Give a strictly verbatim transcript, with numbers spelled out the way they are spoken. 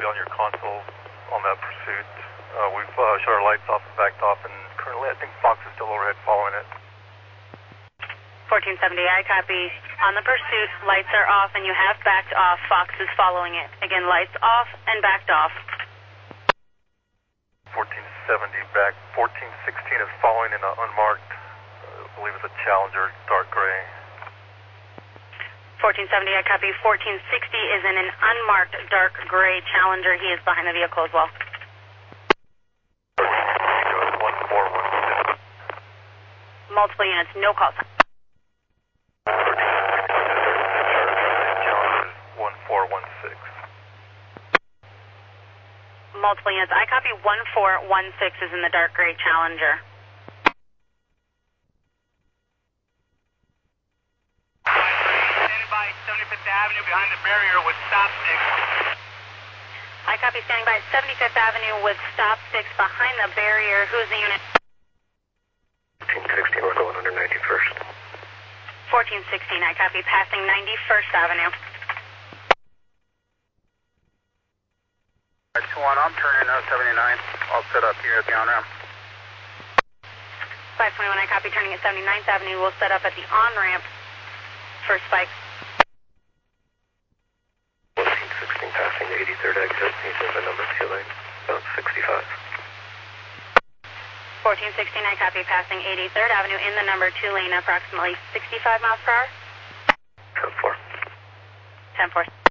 be on your console on that pursuit. Uh, we've uh, shut our lights off and backed off, and currently I think Fox is still overhead following it. fourteen seventy, I copy. On the pursuit, lights are off and you have backed off. Fox is following it. Again, lights off and backed off. fourteen seventy back. fourteen sixteen is following in an unmarked, uh, I believe it's a Challenger, dark gray. fourteen seventy, I copy. fourteen sixty is in an unmarked dark gray Challenger. He is behind the vehicle as well. one four one six. Multiple units, no call sign. Challenger one four one six. Multiple units, I copy. one four one six is in the dark gray Challenger. By seventy-fifth Avenue behind the barrier with stop six. I copy, standing by seventy-fifth Avenue with stop six behind the barrier. Who's the unit? fourteen sixteen, we're going under ninety-first. fourteen sixteen, I copy, passing ninety-first Avenue. two one, I'm turning out seventy-nine. I'll set up here at the on-ramp. five twenty-one, I copy, turning at seventy-ninth Avenue. We'll set up at the on-ramp for Spike. fourteen sixteen passing the eighty-third exit, he's in the number two lane, about sixty-five. fourteen sixteen, I copy, passing eighty-third Avenue in the number two lane, approximately sixty-five miles per hour. ten four. ten four.